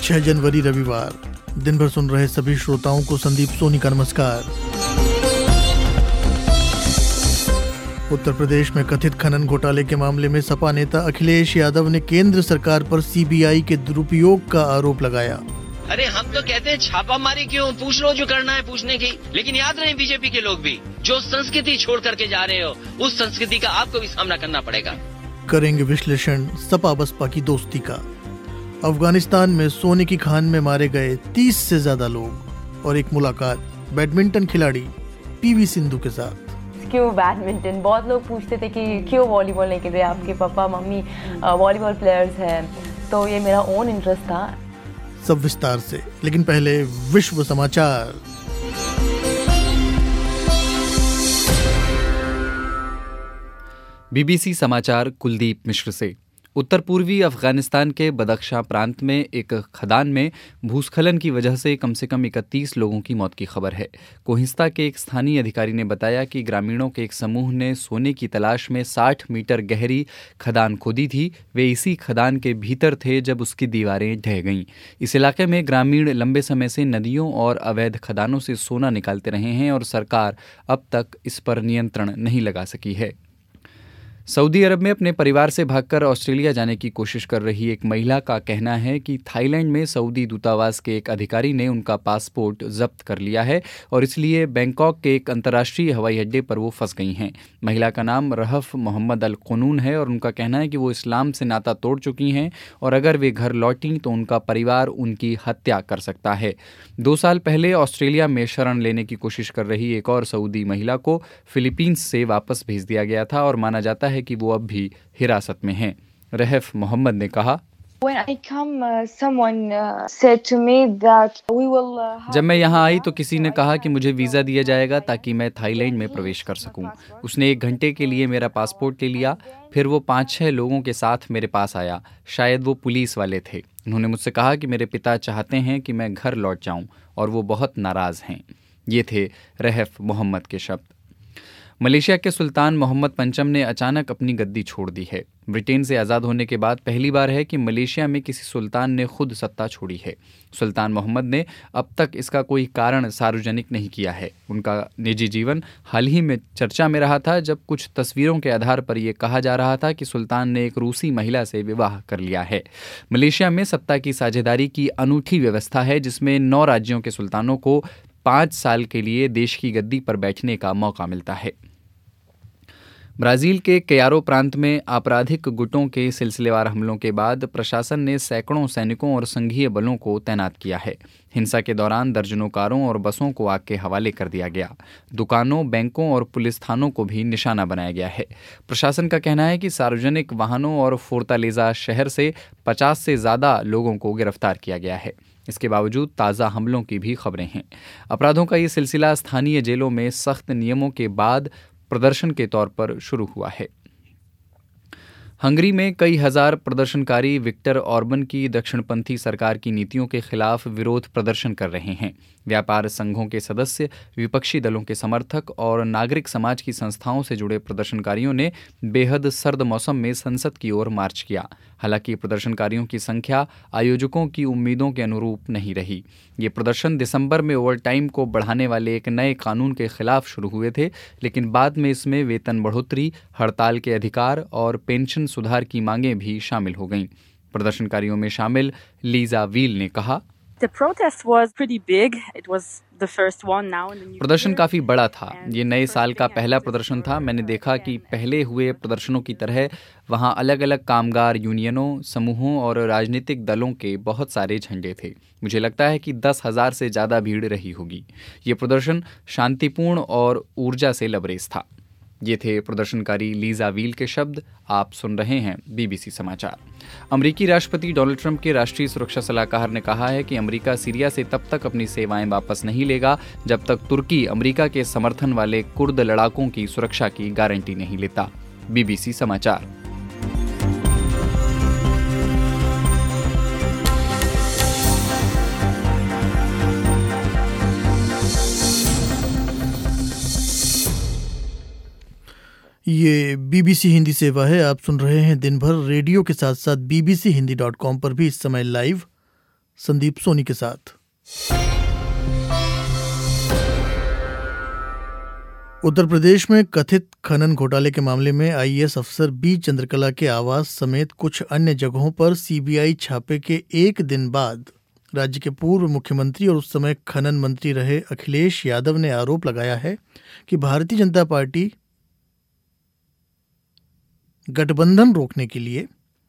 6 जनवरी रविवार। दिन भर सुन रहे सभी श्रोताओं को संदीप सोनी का नमस्कार। उत्तर प्रदेश में कथित खनन घोटाले के मामले में सपा नेता अखिलेश यादव ने केंद्र सरकार पर सीबीआई के दुरुपयोग का आरोप लगाया। अरे हम तो कहते हैं छापामारी क्यों, पूछ लो जो करना है पूछने की। लेकिन याद रहे बीजेपी के लोग भी जो संस्कृति छोड़ करके जा रहे हो, उस संस्कृति का आपको भी सामना करना पड़ेगा। करेंगे विश्लेषण सपा बसपा की दोस्ती का। अफगानिस्तान में सोने की खान में मारे गए 30 से ज्यादा लोग और एक मुलाकात बैडमिंटन खिलाड़ी पीवी सिंधु के साथ। क्यों बैडमिंटन? बहुत लोग पूछते थे कि क्यों वॉलीबॉल नहीं खेलते, आपके पापा मम्मी वॉलीबॉल प्लेयर्स हैं, तो ये मेरा ओन इंटरेस्ट था। सब विस्तार से, लेकिन पहले विश्व समाचार। बीबीसी समाचार कुलदीप मिश्र से। उत्तर पूर्वी अफगानिस्तान के बदख्शां प्रांत में एक खदान में भूस्खलन की वजह से कम 31 लोगों की मौत की खबर है। कोहिस्ता के एक स्थानीय अधिकारी ने बताया कि ग्रामीणों के एक समूह ने सोने की तलाश में 60 मीटर गहरी खदान खोदी थी। वे इसी खदान के भीतर थे जब उसकी दीवारें ढह गईं। इस इलाके में ग्रामीण लंबे समय से नदियों और अवैध खदानों से सोना निकालते रहे हैं और सरकार अब तक इस पर नियंत्रण नहीं लगा सकी है। सऊदी अरब में अपने परिवार से भागकर ऑस्ट्रेलिया जाने की कोशिश कर रही एक महिला का कहना है कि थाईलैंड में सऊदी दूतावास के एक अधिकारी ने उनका पासपोर्ट जब्त कर लिया है और इसलिए बैंकॉक के एक अंतर्राष्ट्रीय हवाई अड्डे पर वो फंस गई हैं। महिला का नाम रहफ मोहम्मद अल क़ुनून है और उनका कहना है कि वो इस्लाम से नाता तोड़ चुकी हैं और अगर वे घर लौटीं तो उनका परिवार उनकी हत्या कर सकता है। 2 साल पहले ऑस्ट्रेलिया में शरण लेने की कोशिश कर रही एक और सऊदी महिला को फिलीपींस से वापस भेज दिया गया था और माना जाता है कि वो अब भी हिरासत में हैं। रहफ मोहम्मद ने कहा, जब मैं यहाँ आई तो किसी ने कहा कि मुझे वीज़ा दिया जाएगा ताकि मैं थाईलैंड में प्रवेश कर सकूं। उसने 1 घंटे के लिए मेरा पासपोर्ट ले लिया। फिर वो 5-6 लोगों के साथ मेरे पास आया। शायद वो पुलिस वाले थे। उन्होंने मुझसे कहा कि मेरे पिता चाहते हैं कि मैं घर लौट जाऊं और वो बहुत नाराज़ हैं। ये थे रहफ मोहम्मद के शब्द। मलेशिया के सुल्तान मोहम्मद पंचम ने अचानक अपनी गद्दी छोड़ दी है। ब्रिटेन से आज़ाद होने के बाद पहली बार है कि मलेशिया में किसी सुल्तान ने खुद सत्ता छोड़ी है। सुल्तान मोहम्मद ने अब तक इसका कोई कारण सार्वजनिक नहीं किया है। उनका निजी जीवन हाल ही में चर्चा में रहा था जब कुछ तस्वीरों के आधार पर यह कहा जा रहा था कि सुल्तान ने एक रूसी महिला से विवाह कर लिया है। मलेशिया में सत्ता की साझेदारी की अनूठी व्यवस्था है जिसमें 9 राज्यों के सुल्तानों को 5 साल के लिए देश की गद्दी पर बैठने का मौका मिलता है। ब्राज़ील के कयारो प्रांत में आपराधिक गुटों के सिलसिलेवार हमलों के बाद प्रशासन ने सैकड़ों सैनिकों और संघीय बलों को तैनात किया है। हिंसा के दौरान दर्जनों कारों और बसों को आग के हवाले कर दिया गया। दुकानों, बैंकों और पुलिस थानों को भी निशाना बनाया गया है। प्रशासन का कहना है कि सार्वजनिक वाहनों और फोर्तालेजा शहर से 50 से ज़्यादा लोगों को गिरफ्तार किया गया है। इसके बावजूद ताज़ा हमलों की भी खबरें हैं। अपराधों का ये सिलसिला स्थानीय जेलों में सख्त नियमों के बाद प्रदर्शन के तौर पर शुरू हुआ है। हंगरी में कई हजार प्रदर्शनकारी विक्टर ऑर्बन की दक्षिणपंथी सरकार की नीतियों के खिलाफ विरोध प्रदर्शन कर रहे हैं। व्यापार संघों के सदस्य, विपक्षी दलों के समर्थक और नागरिक समाज की संस्थाओं से जुड़े प्रदर्शनकारियों ने बेहद सर्द मौसम में संसद की ओर मार्च किया। हालांकि प्रदर्शनकारियों की संख्या आयोजकों की उम्मीदों के अनुरूप नहीं रही। ये प्रदर्शन दिसंबर में ओवरटाइम को बढ़ाने वाले एक नए कानून के खिलाफ शुरू हुए थे, लेकिन बाद में इसमें वेतन बढ़ोतरी, हड़ताल के अधिकार और पेंशन सुधार की मांगें भी शामिल हो गईं। प्रदर्शनकारियों में शामिल लीजा वील ने कहा, प्रदर्शन काफ़ी बड़ा था। ये नए साल का पहला प्रदर्शन था। मैंने देखा कि पहले हुए प्रदर्शनों की तरह वहाँ अलग अलग कामगार यूनियनों, समूहों और राजनीतिक दलों के बहुत सारे झंडे थे। मुझे लगता है कि 10,000 से ज़्यादा भीड़ रही होगी। ये प्रदर्शन शांतिपूर्ण और ऊर्जा से लबरेज था। ये थे प्रदर्शनकारी लीजा वील के शब्द। आप सुन रहे हैं बीबीसी समाचार। अमेरिकी राष्ट्रपति डोनाल्ड ट्रंप के राष्ट्रीय सुरक्षा सलाहकार ने कहा है कि अमेरिका सीरिया से तब तक अपनी सेवाएं वापस नहीं लेगा जब तक तुर्की अमेरिका के समर्थन वाले कुर्द लड़ाकों की सुरक्षा की गारंटी नहीं लेता। बीबीसी समाचार। ये बीबीसी हिंदी सेवा है। आप सुन रहे हैं दिन भर रेडियो के साथ साथ bbc hindi.com पर भी इस समय लाइव संदीप सोनी के साथ। उत्तर प्रदेश में कथित खनन घोटाले के मामले में आईएएस अफसर बी चंद्रकला के आवास समेत कुछ अन्य जगहों पर सीबीआई छापे के एक दिन बाद राज्य के पूर्व मुख्यमंत्री और उस समय खनन मंत्री रहे अखिलेश यादव ने आरोप लगाया है कि भारतीय जनता पार्टी गठबंधन रोकने के लिए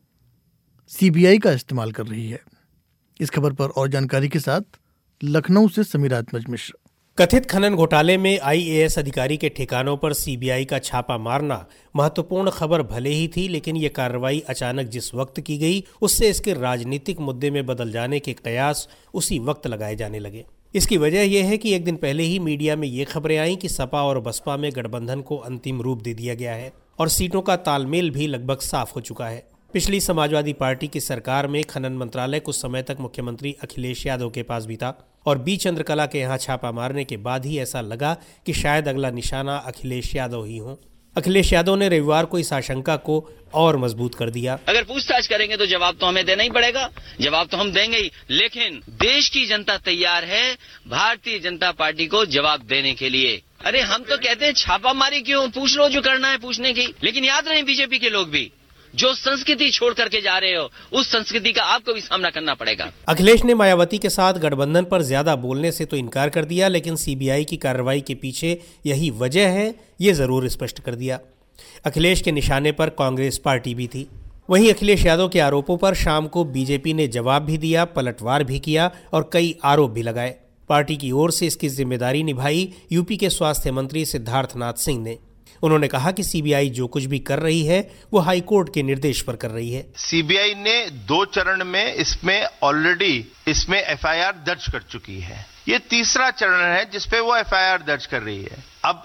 सीबीआई का इस्तेमाल कर रही है। इस खबर पर और जानकारी के साथ लखनऊ से समीर आत्मज मिश्र। कथित खनन घोटाले में आईएएस अधिकारी के ठिकानों पर सीबीआई का छापा मारना महत्वपूर्ण खबर भले ही थी, लेकिन ये कार्रवाई अचानक जिस वक्त की गई उससे इसके राजनीतिक मुद्दे में बदल जाने के कयास उसी वक्त लगाए जाने लगे। इसकी वजह यह है कि एक दिन पहले ही मीडिया में ये खबरें आईं कि सपा और बसपा में गठबंधन को अंतिम रूप दे दिया गया है और सीटों का तालमेल भी लगभग साफ हो चुका है। पिछली समाजवादी पार्टी की सरकार में खनन मंत्रालय कुछ समय तक मुख्यमंत्री अखिलेश यादव के पास भी था और बी चंद्रकला के यहाँ छापा मारने के बाद ही ऐसा लगा कि शायद अगला निशाना अखिलेश यादव ही हो। अखिलेश यादव ने रविवार को इस आशंका को और मजबूत कर दिया। अगर पूछताछ करेंगे तो जवाब तो हमें देना ही पड़ेगा, जवाब तो हम देंगे ही, लेकिन देश की जनता तैयार है भारतीय जनता पार्टी को जवाब देने के लिए। अरे हम तो कहते हैं छापामारी क्यों, पूछ लो जो करना है पूछने की, लेकिन याद रहे बीजेपी के लोग भी जो संस्कृति छोड़ करके जा रहे हो उस संस्कृति का आपको भी सामना करना पड़ेगा। अखिलेश ने मायावती के साथ गठबंधन पर ज्यादा बोलने से तो इनकार कर दिया, लेकिन सीबीआई की कार्रवाई के पीछे यही वजह है ये जरूर स्पष्ट कर दिया। अखिलेश के निशाने पर कांग्रेस पार्टी भी थी। वहीं अखिलेश यादव के आरोपों पर शाम को बीजेपी ने जवाब भी दिया, पलटवार भी किया और कई आरोप भी लगाए। पार्टी की ओर से इसकी जिम्मेदारी निभाई यूपी के स्वास्थ्य मंत्री सिद्धार्थनाथ सिंह ने। उन्होंने कहा कि सीबीआई जो कुछ भी कर रही है वो हाईकोर्ट के निर्देश पर कर रही है। सीबीआई ने 2 चरण में इसमें ऑलरेडी एफआईआर दर्ज कर चुकी है। ये तीसरा चरण है जिसपे वो एफआईआर दर्ज कर रही है। अब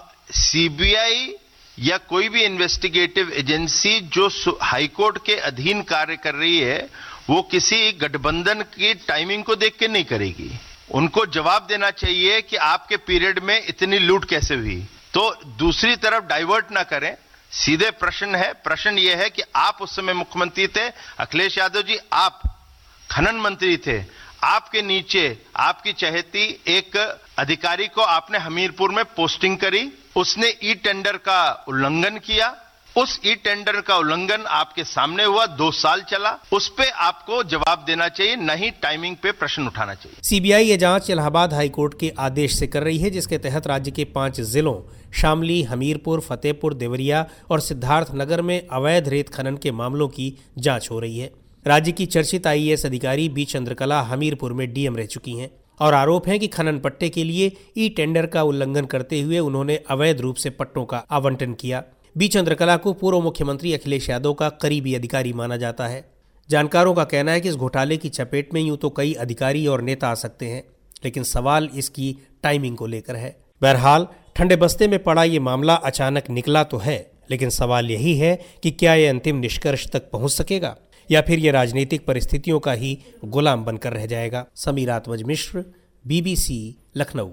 सीबीआई या कोई भी इन्वेस्टिगेटिव एजेंसी जो हाईकोर्ट के अधीन कार्य कर रही है वो किसी गठबंधन की टाइमिंग को देख के नहीं करेगी। उनको जवाब देना चाहिए कि आपके पीरियड में इतनी लूट कैसे हुई, तो दूसरी तरफ डाइवर्ट ना करें। सीधे प्रश्न यह है कि आप उस समय मुख्यमंत्री थे, अखिलेश यादव जी आप खनन मंत्री थे, आपके नीचे आपकी चहेती एक अधिकारी को आपने हमीरपुर में पोस्टिंग करी, उसने ई टेंडर का उल्लंघन किया, उस ई टेंडर का उल्लंघन आपके सामने हुआ, 2 साल चला, उस पे आपको जवाब देना चाहिए, नहीं टाइमिंग पे प्रश्न उठाना चाहिए। सीबीआई ये जांच इलाहाबाद हाईकोर्ट के आदेश से कर रही है, जिसके तहत राज्य के 5 जिलों शामली, हमीरपुर, फतेहपुर, देवरिया और सिद्धार्थनगर में अवैध रेत खनन के मामलों की जांच हो रही है। राज्य की चर्चित आईएएस अधिकारी बी चंद्रकला हमीरपुर में डीएम रह चुकी हैं और आरोप है कि खनन पट्टे के लिए ई टेंडर का उल्लंघन करते हुए उन्होंने अवैध रूप से पट्टों का आवंटन किया। बी चंद्रकला को पूर्व मुख्यमंत्री अखिलेश यादव का करीबी अधिकारी माना जाता है। जानकारों का कहना है कि इस घोटाले की चपेट में यूं तो कई अधिकारी और नेता आ सकते हैं, लेकिन सवाल इसकी टाइमिंग को लेकर है। बहरहाल ठंडे बस्ते में पड़ा ये मामला अचानक निकला तो है, लेकिन सवाल यही है कि क्या ये अंतिम निष्कर्ष तक पहुंच सकेगा या फिर ये राजनीतिक परिस्थितियों का ही गुलाम बनकर रह जाएगा। समीर आत्मज मिश्र, BBC, लखनऊ।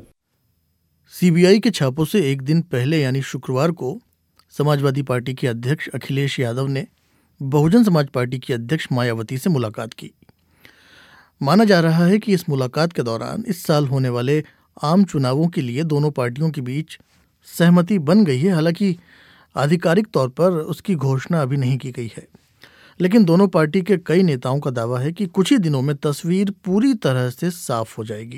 सीबीआई के छापों से एक दिन पहले यानी शुक्रवार को समाजवादी पार्टी के अध्यक्ष अखिलेश यादव ने बहुजन समाज पार्टी की अध्यक्ष मायावती से मुलाकात की। माना जा रहा है कि इस मुलाकात के दौरान इस साल होने वाले आम चुनावों के लिए दोनों पार्टियों के बीच सहमति बन गई है। हालांकि आधिकारिक तौर पर उसकी घोषणा अभी नहीं की गई है, लेकिन दोनों पार्टी के कई नेताओं का दावा है कि कुछ ही दिनों में तस्वीर पूरी तरह से साफ हो जाएगी।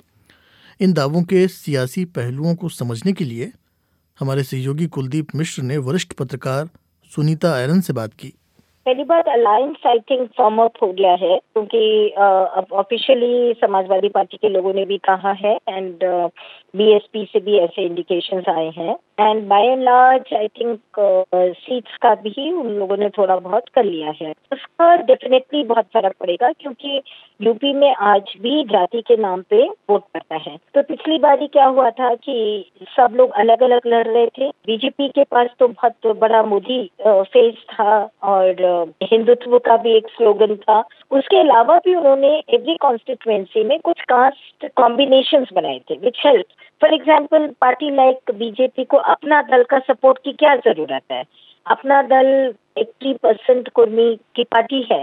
इन दावों के सियासी पहलुओं को समझने के लिए हमारे सहयोगी कुलदीप मिश्र ने वरिष्ठ पत्रकार सुनीता आयरन से बात की। पहली बात, alliance I think form up हो गया है, क्योंकि अब ऑफिशियली समाजवादी पार्टी के लोगों ने भी कहा है एंड बीएसपी से भी ऐसे इंडिकेशंस आए हैं and by and large I think seats का भी उन लोगों ने थोड़ा बहुत कर लिया है। उसका डेफिनेटली बहुत फर्क पड़ेगा, क्योंकि यूपी में आज भी जाति के नाम पे वोट पड़ता है। तो पिछली बारी क्या हुआ था कि सब लोग अलग अलग लड़ रहे थे। बीजेपी के पास तो बहुत बड़ा मोदी फेस था और हिंदुत्व का भी एक स्लोगन था। उसके अलावा भी उन्होंने एवरी कॉन्स्टिट्यूएंसी में कुछ कास्ट कॉम्बिनेशंस बनाए थे which help. For example, party like BJP को अपना दल का सपोर्ट की क्या जरूरत है? अपना दल 80% कुर्मी की पार्टी है,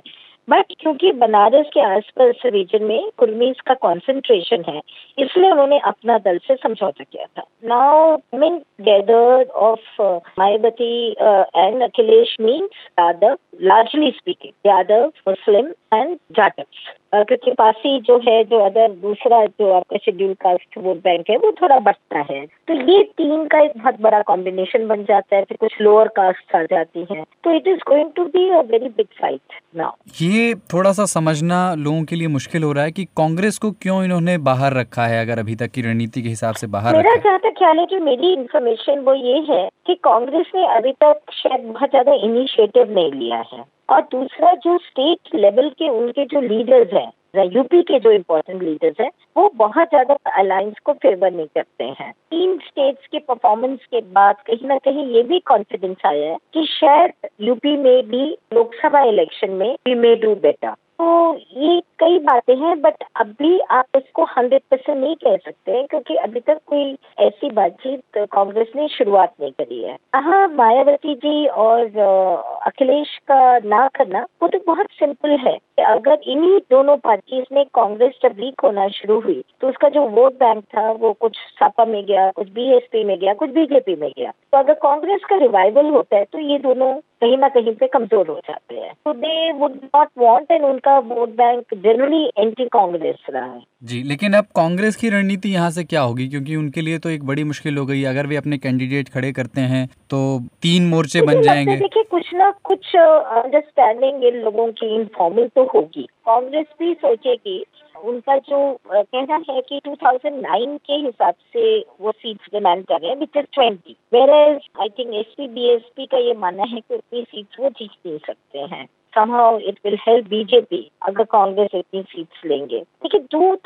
बट क्योंकि बनारस के आसपास रीजन में कुर्मीज का कंसंट्रेशन है, इसलिए उन्होंने अपना दल से समझौता किया था। Now mean gather of Mayawati and Akhilesh means Yadav, largely speaking Yadav, Muslim and Jatavs, क्योंकि पासी जो है, जो अदर दूसरा जो आपका शेड्यूल कास्ट वोट बैंक है, वो थोड़ा बढ़ता है। तो ये तीन का एक बहुत बड़ा कॉम्बिनेशन बन जाता है, फिर कुछ लोअर कास्ट आ जाती हैं, तो it is going to be a very big fight now. ये थोड़ा सा समझना लोगों के लिए मुश्किल हो रहा है कि कांग्रेस को क्यों इन्होंने बाहर रखा है, अगर अभी तक की रणनीति के हिसाब से बाहर मेरा रखा है। जहाँ तक ख्याल है, जो मेरी इन्फॉर्मेशन वो ये है कि कांग्रेस ने अभी तक शायद बहुत ज्यादा इनिशिएटिव नहीं लिया है, और दूसरा जो स्टेट लेवल के उनके जो लीडर्स हैं, यूपी के जो इम्पोर्टेंट लीडर्स हैं, वो बहुत ज्यादा अलायंस को फेवर नहीं करते हैं। 3 स्टेट्स के परफॉर्मेंस के बाद कहीं ना कहीं ये भी कॉन्फिडेंस आया है कि शायद यूपी में भी लोकसभा इलेक्शन में वी मे डू बेटर। तो ये कई बातें हैं, बट अभी आप इसको 100% नहीं कह सकते, क्योंकि अभी तक कोई ऐसी बातचीत कांग्रेस ने शुरुआत नहीं करी है। हाँ, मायावती जी और अखिलेश का ना करना वो तो बहुत सिंपल है कि अगर इन्हीं दोनों पार्टीज में कांग्रेस जब वीक होना शुरू हुई, तो उसका जो वोट बैंक था वो कुछ सपा में गया, कुछ बीएसपी में गया, कुछ बीजेपी में गया। तो अगर कांग्रेस का रिवाइवल होता है तो ये दोनों कहीं ना कहीं पे कमजोर हो जाते हैं। तो they would not want, and उनका vote bank generally anti Congress रहा है। जी, लेकिन अब कांग्रेस की रणनीति यहाँ से क्या होगी, क्योंकि उनके लिए तो एक बड़ी मुश्किल हो गई। अगर वे अपने कैंडिडेट खड़े करते हैं तो 3 मोर्चे बन जाएंगे। देखिए, कुछ ना कुछ अंडरस्टैंडिंग इन लोगों की इनफॉर्मल तो होगी। कांग्रेस भी सोचेगी, उनका जो कहना है कि 2009 के हिसाब से वो सीट्स डिमांड कर रहे हैं, which is 20, where I think SP BSP का ये मानना है कि उतनी सीट्स वो जीत नहीं सकते हैं। somehow it will help BJP अगर कांग्रेस इतनी सीट्स लेंगे। देखिए,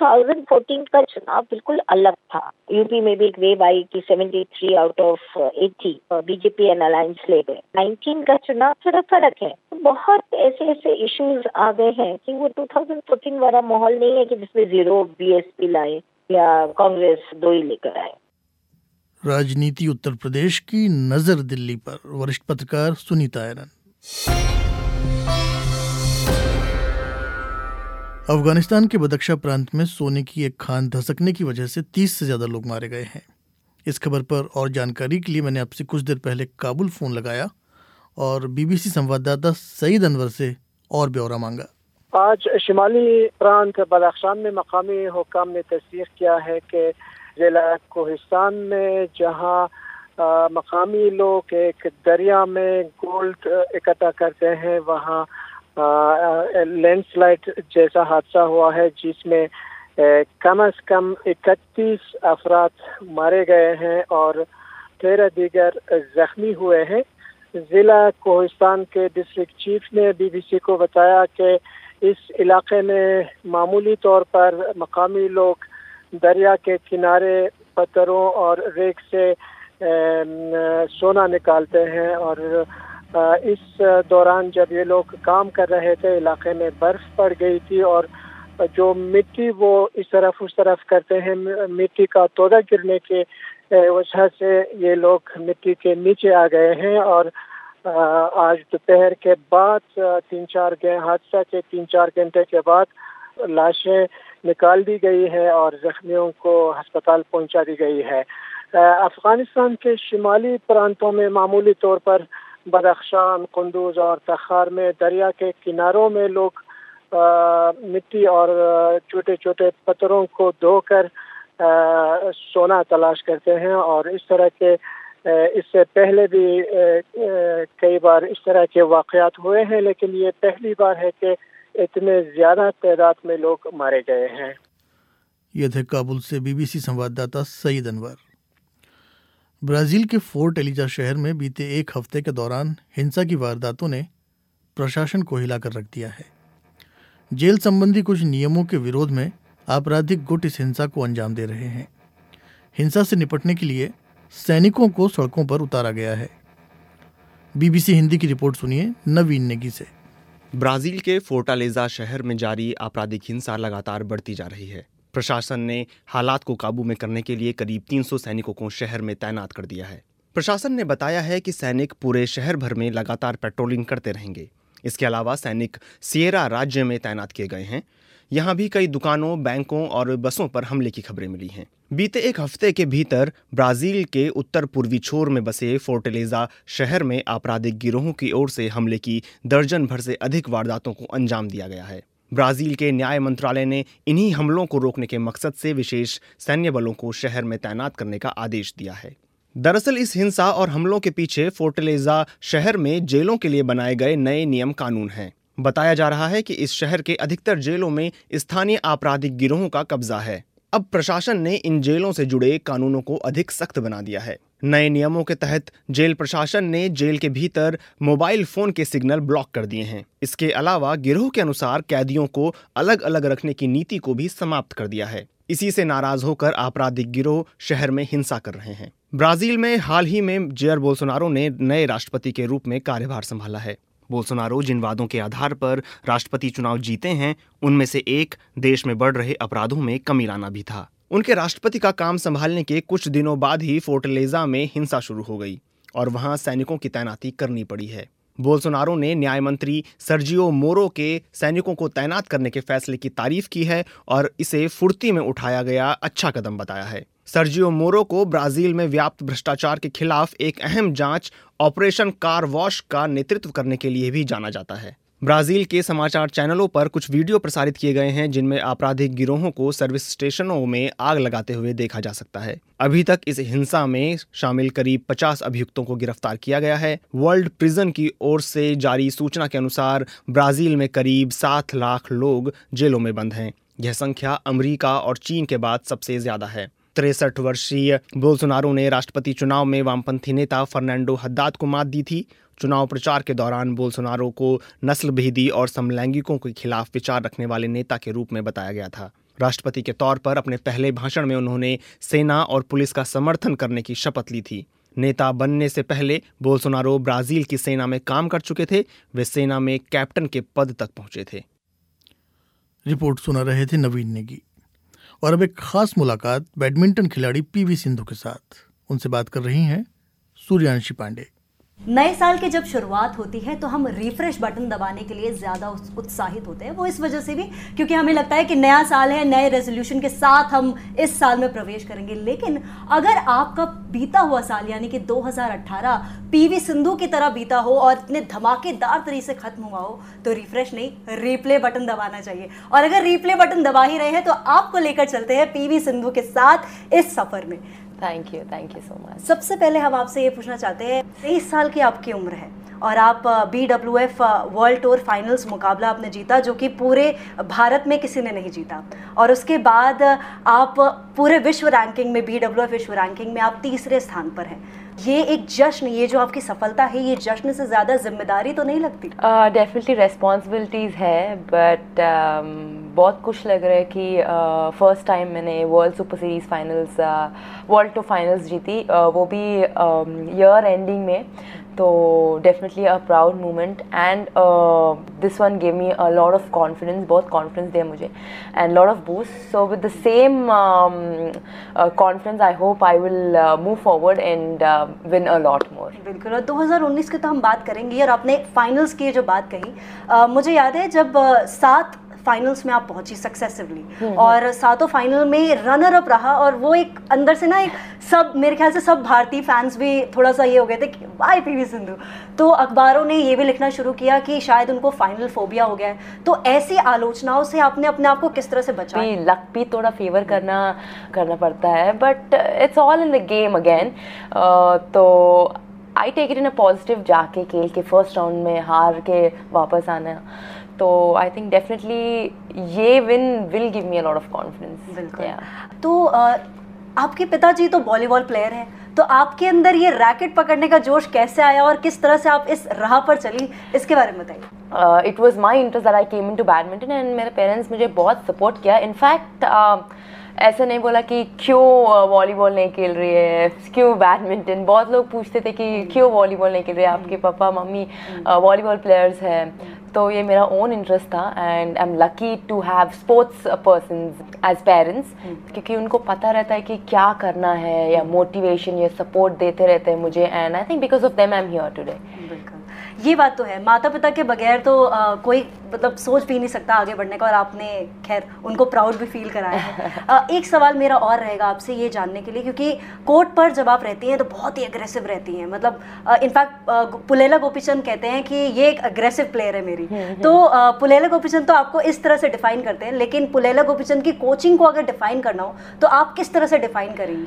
2014 का चुनाव बिल्कुल अलग था। यूपी में भी एक वेव आई कि 73 out of 80 BJP and alliance ले गए। 19 का चुनाव थोड़ा फर्क है। तो बहुत ऐसे इश्यूज आ गए हैं कि वो 2014 वाला माहौल नहीं है कि जिसमें 0 बीएसपी लाए या कांग्रेस 2 ही लेकर आए। राजनीति उत्तर प्रदेश की नजर दिल्ली पर, वरिष्ठ पत्रकार सुनीता एरन। अफगानिस्तान के बदख्शा प्रांत में सोने की एक खान धसकने की वजह से 30 से ज्यादा लोग मारे गए हैं। इस खबर पर और जानकारी के लिए मैंने आपसे कुछ देर पहले काबुल फोन लगाया और बीबीसी संवाददाता सईद अनवर से और ब्यौरा मांगा। आज शिमाली प्रांत बदख्शान में मकामी हुकाम ने तस्दीक किया है कि जिला कोहिस्तान में जहां मकामी लोग एक दरिया में गोल्ड इकट्ठा करते हैं, वहां लैंडस्लाइड जैसा हादसा हुआ है जिसमें कम से कम 31 अफराद मारे गए हैं और 13 दीगर जख्मी हुए हैं। जिला कोहिस्तान के डिस्ट्रिक्ट चीफ ने बीबीसी को बताया कि इस इलाके में मामूली तौर पर मकामी लोग दरिया के किनारे पत्थरों और रेत से सोना निकालते हैं, और इस दौरान जब ये लोग काम कर रहे थे इलाके में बर्फ पड़ गई थी और जो मिट्टी वो इस तरफ उस तरफ करते हैं, मिट्टी का तोड़ा गिरने के वजह से ये लोग मिट्टी के नीचे आ गए हैं। और आज दोपहर के बाद 3-4 हादसा के 3-4 घंटे के बाद लाशें निकाल दी गई है और जख्मियों को अस्पताल पहुंचा दी गई है। अफगानिस्तान के शिमाली प्रांतों में मामूली तौर पर बदख्शान, कुंदूज और तखार में दरिया के किनारों में लोग मिट्टी और छोटे छोटे पत्थरों को धोकर सोना तलाश करते हैं, और इस तरह के इससे पहले भी कई बार इस तरह के वाक़यात हुए हैं, लेकिन ये पहली बार है कि इतने ज्यादा तादाद में लोग मारे गए हैं। ये थे काबुल से बीबीसी संवाददाता सईद अनवर। ब्राजील के फोर्ट एलिजा शहर में बीते 1 हफ्ते के दौरान हिंसा की वारदातों ने प्रशासन को हिलाकर रख दिया है। जेल संबंधी कुछ नियमों के विरोध में आपराधिक गुट इस हिंसा को अंजाम दे रहे हैं। हिंसा से निपटने के लिए सैनिकों को सड़कों पर उतारा गया है। बीबीसी हिंदी की रिपोर्ट सुनिए नवीन नेगी से। ब्राजील के फोर्टालेजा शहर में जारी आपराधिक हिंसा लगातार बढ़ती जा रही है। प्रशासन ने हालात को काबू में करने के लिए करीब 300 सैनिकों को शहर में तैनात कर दिया है। प्रशासन ने बताया है कि सैनिक पूरे शहर भर में लगातार पेट्रोलिंग करते रहेंगे। इसके अलावा सैनिक सिएरा राज्य में तैनात किए गए हैं। यहाँ भी कई दुकानों, बैंकों और बसों पर हमले की खबरें मिली हैं। बीते एक हफ्ते के भीतर ब्राजील के उत्तर पूर्वी छोर में बसे फोर्टलेजा शहर में आपराधिक गिरोहों की ओर से हमले की दर्जन भर से अधिक वारदातों को अंजाम दिया गया है। ब्राजील के न्याय मंत्रालय ने इन्हीं हमलों को रोकने के मकसद से विशेष सैन्य बलों को शहर में तैनात करने का आदेश दिया है। दरअसल इस हिंसा और हमलों के पीछे फोर्टलेजा शहर में जेलों के लिए बनाए गए नए नियम कानून हैं। बताया जा रहा है कि इस शहर के अधिकतर जेलों में स्थानीय आपराधिक गिरोहों का कब्जा है। अब प्रशासन ने इन जेलों से जुड़े कानूनों को अधिक सख्त बना दिया है। नए नियमों के तहत जेल प्रशासन ने जेल के भीतर मोबाइल फोन के सिग्नल ब्लॉक कर दिए हैं। इसके अलावा गिरोह के अनुसार कैदियों को अलग अलग रखने की नीति को भी समाप्त कर दिया है। इसी से नाराज होकर आपराधिक गिरोह शहर में हिंसा कर रहे हैं। ब्राजील में हाल ही में जेयर बोल्सोनारो ने नए राष्ट्रपति के रूप में कार्यभार संभाला है। बोल्सोनारो जिन वादों के आधार पर राष्ट्रपति चुनाव जीते हैं, उनमें से एक देश में बढ़ रहे अपराधों में कमी लाना भी था। उनके राष्ट्रपति का काम संभालने के कुछ दिनों बाद ही फोर्टलेजा में हिंसा शुरू हो गई और वहां सैनिकों की तैनाती करनी पड़ी है। बोल्सोनारो ने न्याय मंत्री सर्जियो मोरो के सैनिकों को तैनात करने के फैसले की तारीफ की है और इसे फुर्ती में उठाया गया अच्छा कदम बताया है। सर्जियो मोरो को ब्राजील में व्याप्त भ्रष्टाचार के खिलाफ एक अहम जांच ऑपरेशन कार वॉश का नेतृत्व करने के लिए भी जाना जाता है। ब्राजील के समाचार चैनलों पर कुछ वीडियो प्रसारित किए गए हैं जिनमें आपराधिक गिरोहों को सर्विस स्टेशनों में आग लगाते हुए देखा जा सकता है। अभी तक इस हिंसा में शामिल करीब 50 अभियुक्तों को गिरफ्तार किया गया है। वर्ल्ड प्रिजन की ओर से जारी सूचना के अनुसार ब्राजील में करीब 7 लाख लोग जेलों में बंद हैं। यह संख्या अमेरिका और चीन के बाद सबसे ज्यादा है। 63 वर्षीय बोल्सोनारो ने राष्ट्रपति चुनाव में वामपंथी नेता फर्नांडो हद्दाद को मात दी थी। चुनाव प्रचार के दौरान बोल्सोनारो को नस्लभेदी और समलैंगिकों के खिलाफ विचार रखने वाले नेता के रूप में बताया गया था। राष्ट्रपति के तौर पर अपने पहले भाषण में उन्होंने सेना और पुलिस का समर्थन करने की शपथ ली थी। नेता बनने से पहले बोल्सोनारो ब्राजील की सेना में काम कर चुके थे। वे सेना में कैप्टन के पद तक पहुंचे थे। रिपोर्ट सुना रहे थे नवीन नेगी। और अब एक खास मुलाकात बैडमिंटन खिलाड़ी पीवी सिंधु के साथ। उनसे बात कर रही हैं सूर्यांशी पांडे। नए साल की जब शुरुआत होती है तो हम रिफ्रेश बटन दबाने के लिए ज़्यादा उत्साहित होते हैं। वो इस वजह से भी क्योंकि हमें लगता है कि नया साल है, नए रेजोल्यूशन के साथ हम इस साल में प्रवेश करेंगे। लेकिन अगर आपका बीता हुआ साल यानी कि 2018 पीवी सिंधु की तरह बीता हो और इतने धमाकेदार तरीके से खत्म हुआ हो तो रिफ्रेश नहीं, रिप्ले बटन दबाना चाहिए। और अगर रिप्ले बटन दबा ही रहे हैं तो आपको लेकर चलते हैं पीवी सिंधु के साथ इस सफर में। Thank you so much. सबसे पहले हम आपसे ये पूछना चाहते हैं, 23 साल की आपकी उम्र है और आप BWF वर्ल्ड टूर फाइनल्स मुकाबला आपने जीता जो कि पूरे भारत में किसी ने नहीं जीता। और उसके बाद आप पूरे विश्व रैंकिंग में, BWF विश्व रैंकिंग में आप 3रे स्थान पर हैं। ये एक जश्न, ये जो आपकी सफलता है, ये जश्न से ज़्यादा जिम्मेदारी तो नहीं लगती? डेफिनेटली रेस्पॉन्सिबिलिटीज़ है, बट बहुत खुश लग रहा है कि फर्स्ट टाइम मैंने world super series finals, world tour finals जीती, वो भी ईयर एंडिंग में। तो definitely a proud moment and this one gave me a lot of confidence, बहुत कॉन्फिडेंस दिया मुझे and lot of boost. So with the same confidence I hope I will move forward and win a lot more. बिल्कुल। और 2019 की तो हम बात करेंगे और आपने फाइनल्स की जो बात कही, मुझे याद है जब 7 फाइनल्स में आप पहुंची सक्सेसिवली और 7 फाइनल में रनर अप रहा और वो एक अंदर से ना एक सब, मेरे ख्याल से सब भारतीय फैंस भी थोड़ा सा ये हो गए थे कि वाई पीवी सिंधु। तो अखबारों ने ये भी लिखना शुरू किया कि शायद उनको फाइनल फोबिया हो गया है। तो ऐसी आलोचनाओं से आपने अपने आप को किस तरह से बचाया? लक भी थोड़ा फेवर करना पड़ता है, but it's all in the game again. तो I take it in a positive, जाके खेल के फर्स्ट राउंड में हार के वापस आना। तो आई थिंक डेफिनेटली ये win will give me a lot of confidence. बिल्कुल। तो आपके पिताजी तो वॉलीबॉल प्लेयर हैं, तो आपके अंदर ये रैकेट पकड़ने का जोश कैसे आया और किस तरह से आप इस राह पर चली, इसके बारे में बताइए। It was my interest that I came into badminton and मेरे पेरेंट्स मुझे बहुत सपोर्ट किया। इनफैक्ट ऐसा नहीं बोला कि क्यों वॉलीबॉल नहीं खेल रही है, क्यों बैडमिंटन। बहुत लोग पूछते थे कि क्यों वॉलीबॉल नहीं खेल रहे, आपके पापा मम्मी वॉलीबॉल प्लेयर्स हैं। तो ये मेरा ओन इंटरेस्ट था and I am lucky to have sports persons as parents, क्योंकि उनको पता रहता है कि क्या करना है या मोटिवेशन या सपोर्ट देते रहते हैं मुझे। And I think because of them I am here today. बिल्कुल। ये बात तो है, माता पिता के बगैर तो कोई मतलब सोच भी नहीं सकता आगे बढ़ने का, और आपने खैर उनको प्राउड भी फील कराया है। एक सवाल मेरा और रहेगा आपसे ये जानने के लिए, क्योंकि कोर्ट पर जब आप रहती हैं तो बहुत ही अग्रेसिव रहती हैं, मतलब इनफैक्ट पुलेला गोपीचंद कहते हैं कि ये एक अग्रेसिव प्लेयर है मेरी। तो पुलेला गोपीचंद तो आपको इस तरह से डिफाइन करते हैं, लेकिन पुलेला गोपीचंद की कोचिंग को अगर डिफाइन करना हो तो आप किस तरह से डिफाइन करेंगी?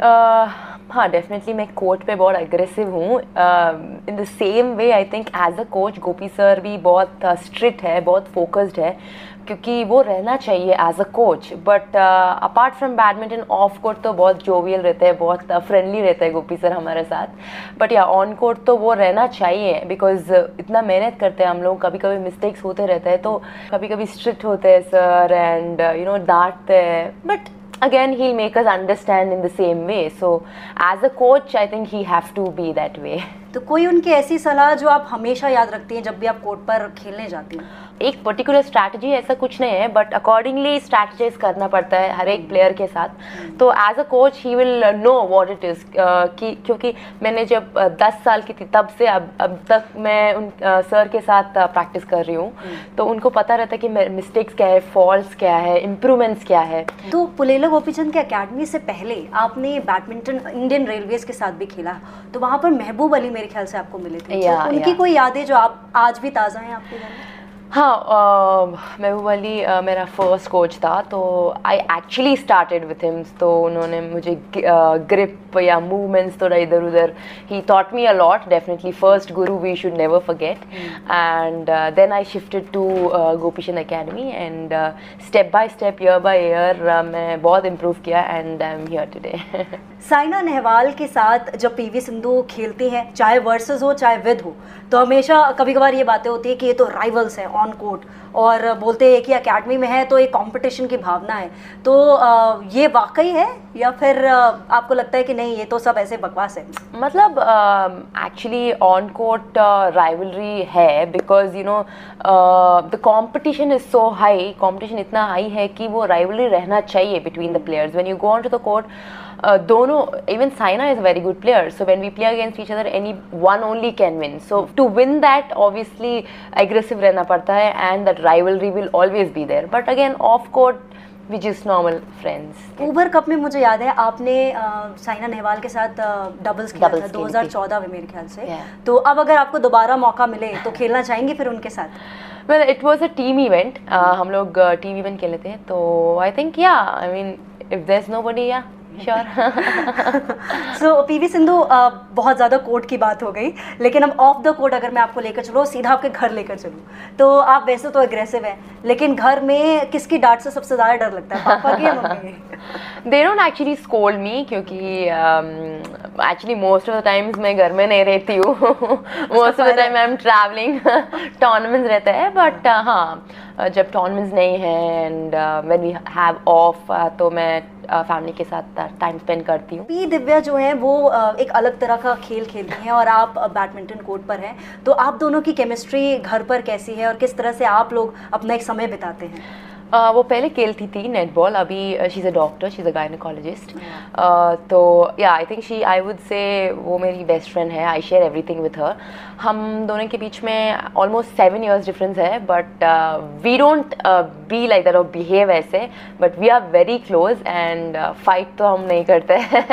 हाँ, डेफिनेटली मैं कोर्ट पे बहुत अग्रेसिव हूँ। In the same way I think as a coach Gopi sir भी बहुत स्ट्रिक्ट है, बहुत फोकस्ड है, क्योंकि वो रहना चाहिए as a coach. But apart from badminton, off court तो बहुत जोवियल रहते हैं, बहुत फ्रेंडली रहते हैं गोपी सर हमारे साथ। बट या ऑन कोर्ट तो वो रहना चाहिए, बिकॉज इतना मेहनत करते हैं हम लोग, कभी कभी मिस्टेक्स होते रहते हैं, तो कभी कभी स्ट्रिक्ट होते हैं सर एंड यू नो डांटते हैं, but again he'll make us understand in the same way. So as a coach I think he have to be that way. तो कोई उनकी ऐसी सलाह जो आप हमेशा याद रखती हैं जब भी आप कोर्ट पर खेलने जाती हैं? एक पर्टिकुलर स्ट्रैटेजी ऐसा कुछ नहीं है, बट अकॉर्डिंगली स्ट्रैटेजाइज करना पड़ता है हर एक प्लेयर के साथ। तो as a coach he will know what it is, क्योंकि मैंने जब 10 साल की थी तब से अब तक मैं उन सर के साथ प्रैक्टिस कर रही हूँ, तो उनको पता रहता है कि मिस्टेक्स क्या है, फॉल्ट्स क्या है, इम्प्रूवमेंट्स क्या है। तो पुलेला गोपीचंद के अकेडमी से पहले आपने बैडमिंटन इंडियन रेलवेज के साथ भी खेला, तो वहाँ पर महबूब अली मेरे ख्याल से आपको मिले थे। तो उनकी कोई यादें जो आप आज भी ताज़ा हैं आपके घर में? हाँ, महबूब अली मेरा फर्स्ट कोच था, तो I actually started with him. तो उन्होंने मुझे ग्रिप या मूवमेंट्स थोड़ा इधर उधर, he taught me a lot, definitely first guru we should never forget. And then I shifted to Gopichand academy and step by step, year by year मैं बहुत improve किया and I am here today. Saina Nehwal के साथ जब PV Sindhu खेलती हैं, चाहे versus हो चाहे विद हो, तो हमेशा कभी कभार ये बातें होती है कि ये तो राइवल्स हैं ऑन कोर्ट, और बोलते हैं कि एकेडमी में है तो एक कंपटीशन की भावना है। तो ये वाकई है या फिर आपको लगता है कि नहीं ये तो सब ऐसे बकवास है? मतलब एक्चुअली ऑन कोर्ट राइवलरी है, because you know the competition is so high, competition इतना हाई है कि वो राइवलरी रहना चाहिए between the players. When you go on to the court, दोनों, even Saina is a very good player, so when we play against each other, any one only can win. So to win that, obviously aggressive रहना पड़ता है, and that rivalry will always be there. But again, off court, we just normal friends. Uber Cup में मुझे याद है आपने साइना नेहवाल के साथ डबल्स खेला था 2014 में मेरे ख्याल से। तो अब अगर आपको दोबारा मौका मिले तो खेलना चाहेंगे फिर उनके साथ? Well, it was a team event. हम लोग team event खेले थे, तो I think yeah, I mean if there's nobody, yeah. So P V Sindhu बहुत ज़्यादा कोर्ट की बात हो गई, लेकिन अब ऑफ द कोर्ट अगर मैं आपको लेकर चलूँ, सीधा आपके घर लेकर चलूँ, तो आप वैसे तो एग्रेसिव हैं, लेकिन घर में किसकी डांट से सबसे ज़्यादा डर लगता है, पापा की या मम्मी की? They don't actually scold me, क्योंकि actually most of the times मैं घर में नहीं रहती हूँ। Most of the time I'm traveling, tournaments रहते हैं, but हाँ, जब tournaments नहीं हैं and when we have off, तो मैं फैमिली के साथ टाइम स्पेंड करती हूँ। पी दिव्या जो है वो एक अलग तरह का खेल खेलती हैं और आप बैडमिंटन कोर्ट पर हैं, तो आप दोनों की केमिस्ट्री घर पर कैसी है और किस तरह से आप लोग अपना एक समय बिताते हैं? वो पहले खेलती थी नेटबॉल, अभी she is a doctor, she is a gynaecologist. तो yeah I think I would say वो मेरी बेस्ट फ्रेंड है, I share everything with her. हम दोनों के बीच में ऑलमोस्ट 7 years डिफरेंस है, but we don't be like that और बिहेव ऐसे, but we are very close and fight तो हम नहीं करते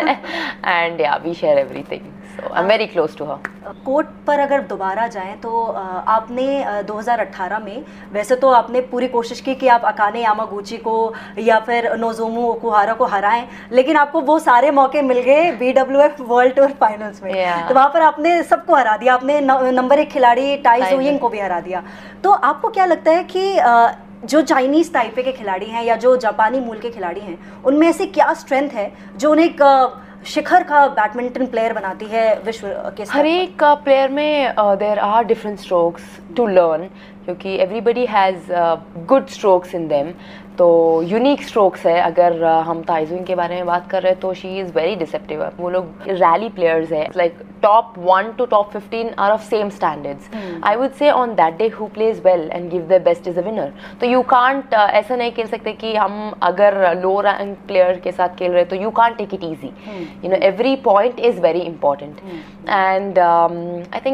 and yeah we share everything, so I am very close to her. Court पर अगर दोबारा जाएं तो आपने 2018 में वैसे तो आपने पूरी कोशिश की कि आप अकाने यामागुची को या फिर नोजोमू ओकुहारा को हराएं, लेकिन आपको वो सारे मौके मिल गए BWF वर्ल्ड टूर फाइनल्स में। तो वहाँ पर आपने सबको हरा दिया, आपने नंबर 1 खिलाड़ी टाई ज़ुयिंग को भी हरा दिया। तो आपको क्या लगता है कि जो चाइनीज़ ताइपे के खिलाड़ी हैं या जो जापानी मूल के खिलाड़ी हैं, उनमें ऐसी क्या स्ट्रेंथ है जो उन्हें शिखर का बैडमिंटन प्लेयर बनाती है विश्व के? हर एक प्लेयर में there are different strokes to learn, क्योंकि everybody has good strokes in them, तो यूनिक स्ट्रोक्स है। अगर हम ताइजुइंग के बारे में बात कर रहे हैं तो शी इज़ वेरी डिसेप्टिव। वो लोग रैली प्लेयर्स है, like top 1 to top 15 are of same standards. I would say on that day who plays well and give their best is a winner. तो you can't ऐसा नहीं खेल सकते कि हम अगर low rank player के साथ खेल रहे तो you can't take it easy. You know, every point is very important. And I think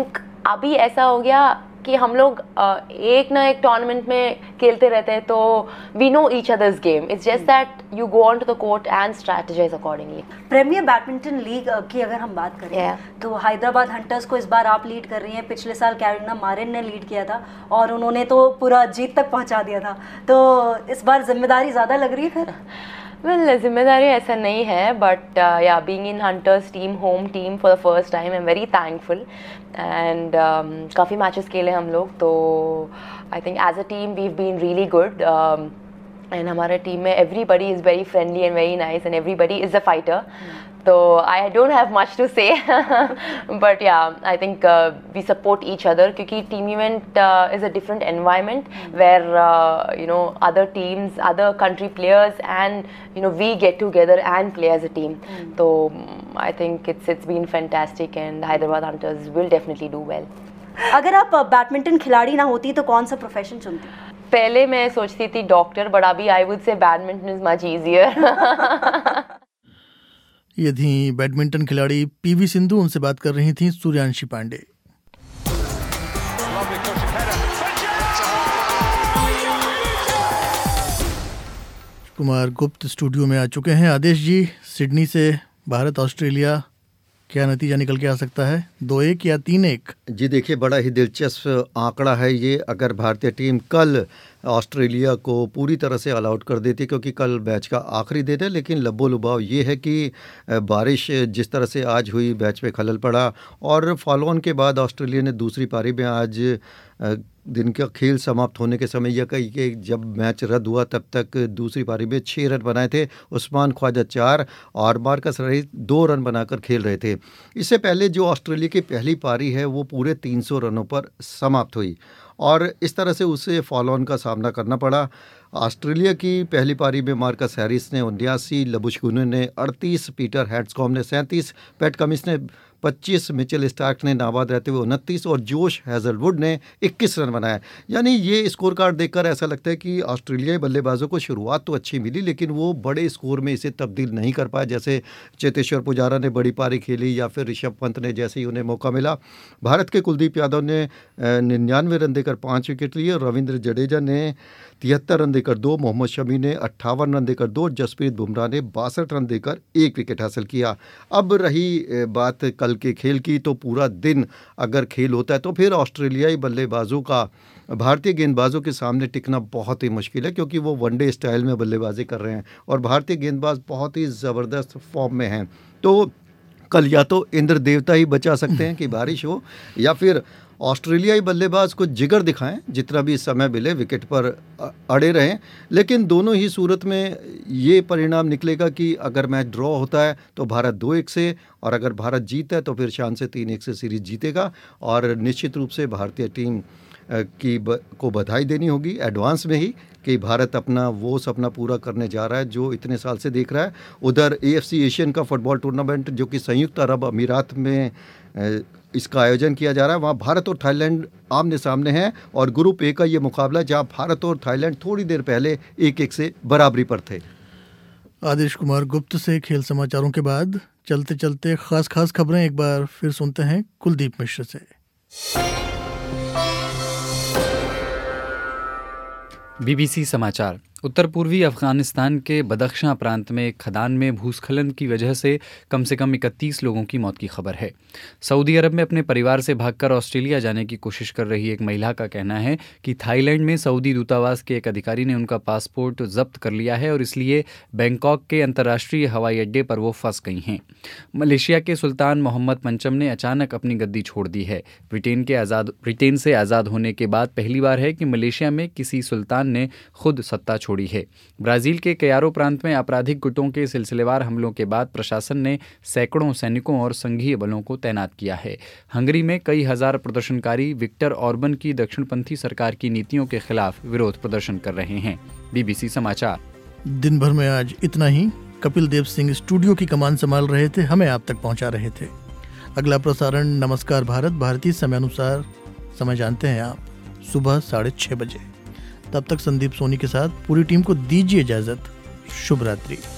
अभी ऐसा हो गया कि हम लोग एक ना एक टूर्नामेंट में खेलते रहते हैं, तो we know each others game. It's just that you go on to the court and strategise accordingly. Premier Badminton League की अगर हम बात करें तो हैदराबाद हंटर्स को इस बार आप लीड कर रही हैं. पिछले साल कैरोलिना मारिन ने लीड किया था और उन्होंने तो पूरा जीत तक पहुंचा दिया था. तो इस बार जिम्मेदारी ज़्यादा लग रही है फिर? वेल, जिम्मेदारी ऐसा नहीं है, but yeah being in Hunters team, home team for the first time, I am very thankful. And काफ़ी मैचेस खेले हम लोग, तो I think as a team we have been really good. And हमारे टीम में everybody is very friendly and very nice and everybody is a fighter. So I don't have much to say, but yeah, I think we support each other क्योंकि team event is a different environment where you know, other teams, other country players, and you know, we get together and play as a team. So I think it's been fantastic, and Hyderabad Hunters will definitely do well. अगर आप badminton खिलाड़ी ना होती तो कौन सा profession चुनती? पहले मैं सोचती थी डॉक्टर, बट अभी I would say badminton is much easier. ये थी बैडमिंटन खिलाड़ी पीवी सिंधु. उनसे बात कर रही थी सूर्यांशी पांडे. कुमार गुप्त स्टूडियो में आ चुके हैं. आदेश जी, सिडनी से भारत ऑस्ट्रेलिया, क्या नतीजा निकल के आ सकता है? 2-1 या 3-1? जी देखिए, बड़ा ही दिलचस्प आंकड़ा है ये. अगर भारतीय टीम कल ऑस्ट्रेलिया को पूरी तरह से ऑल आउट कर देती, क्योंकि कल मैच का आखिरी दिन है, लेकिन लब्बो लुबाव ये है कि बारिश जिस तरह से आज हुई, मैच में खलल पड़ा, और फॉलो ऑन के बाद ऑस्ट्रेलिया ने दूसरी पारी में आज दिन का खेल समाप्त होने के समय यह कही कि जब मैच रद्द हुआ तब तक दूसरी पारी में 6 रन बनाए थे. उस्मान ख्वाजा 4 और मार्कस रईस 2 रन बनाकर खेल रहे थे. इससे पहले जो ऑस्ट्रेलिया की पहली पारी है वो पूरे 300 रनों पर समाप्त हुई, और इस तरह से उसे फॉलो ऑन का सामना करना पड़ा. ऑस्ट्रेलिया की पहली पारी में मार्कस हैरिस ने 79, लबुशकुन ने 38, पीटर हैंड्सकॉम्ब ने 37, पैट कमिंस ने 25, मिचेल स्टार्क ने नाबाद रहते हुए 29 और जोश हैजलवुड ने 21 रन बनाए. यानी ये स्कोर कार्ड देखकर ऐसा लगता है कि ऑस्ट्रेलियाई बल्लेबाजों को शुरुआत तो अच्छी मिली, लेकिन वो बड़े स्कोर में इसे तब्दील नहीं कर पाए. जैसे चेतेश्वर पुजारा ने बड़ी पारी खेली, या फिर ऋषभ पंत ने जैसे ही उन्हें मौका मिला. भारत के कुलदीप यादव ने 99 रन देकर 5 विकेट लिए. रविंद्र जडेजा ने 73 रन देकर 2, मोहम्मद शमी ने 58 रन देकर 2, जसप्रीत बुमराह ने 62 रन देकर 1 विकेट हासिल किया. अब रही बात कल के खेल की, तो पूरा दिन अगर खेल होता है तो फिर ऑस्ट्रेलियाई बल्लेबाजों का भारतीय गेंदबाजों के सामने टिकना बहुत ही मुश्किल है, क्योंकि वो वनडे स्टाइल में बल्लेबाजी कर रहे हैं और भारतीय गेंदबाज बहुत ही ज़बरदस्त फॉर्म में हैं. तो कल या तो इंद्र देवता ही बचा सकते हैं कि बारिश हो, या फिर ऑस्ट्रेलियाई बल्लेबाज को जिगर दिखाएं, जितना भी समय मिले विकेट पर अड़े रहें. लेकिन दोनों ही सूरत में ये परिणाम निकलेगा कि अगर मैच ड्रॉ होता है तो भारत 2-1 से, और अगर भारत जीतता है तो फिर शान से 3-1 से सीरीज जीतेगा. और निश्चित रूप से भारतीय टीम को बधाई देनी होगी एडवांस में ही कि भारत अपना वो सपना पूरा करने जा रहा है जो इतने साल से देख रहा है. उधर AFC एशियन का फुटबॉल टूर्नामेंट जो कि संयुक्त अरब अमीरात में इसका आयोजन किया जा रहा है, वहाँ भारत और थाईलैंड आमने सामने हैं, और ग्रुप ए का ये मुकाबला जहाँ भारत और थाईलैंड थोड़ी देर पहले 1-1 से बराबरी पर थे. आदेश कुमार गुप्त से खेल समाचारों के बाद चलते चलते खास खबरें एक बार फिर सुनते हैं कुलदीप मिश्र से. BBC समाचार. उत्तर पूर्वी अफगानिस्तान के बदख्शां प्रांत में एक खदान में भूस्खलन की वजह से कम 31 लोगों की मौत की खबर है. सऊदी अरब में अपने परिवार से भागकर ऑस्ट्रेलिया जाने की कोशिश कर रही एक महिला का कहना है कि थाईलैंड में सऊदी दूतावास के एक अधिकारी ने उनका पासपोर्ट जब्त कर लिया है और इसलिए बैंकॉक के अंतर्राष्ट्रीय हवाई अड्डे पर वो फंस गई हैं. मलेशिया के सुल्तान मोहम्मद पंचम ने अचानक अपनी गद्दी छोड़ दी है. ब्रिटेन से आज़ाद होने के बाद पहली बार है कि मलेशिया में किसी सुल्तान ने खुद सत्ता छोड़ी है. ब्राजील के कयारो प्रांत में आपराधिक गुटों के सिलसिलेवार हमलों के बाद प्रशासन ने सैकड़ों सैनिकों और संघीय बलों को तैनात किया है. हंगरी में कई हजार प्रदर्शनकारी विक्टर ऑर्बन की दक्षिणपंथी सरकार की नीतियों के खिलाफ विरोध प्रदर्शन कर रहे हैं. BBC समाचार. दिन भर में आज इतना ही. कपिल देव सिंह स्टूडियो की कमान संभाल रहे थे, हमें आप तक पहुंचा रहे थे. अगला प्रसारण नमस्कार भारत भारतीय समयानुसार समय जानते हैं आप, सुबह 6:30 बजे. तब तक संदीप सोनी के साथ पूरी टीम को दीजिए इजाजत. शुभ रात्रि.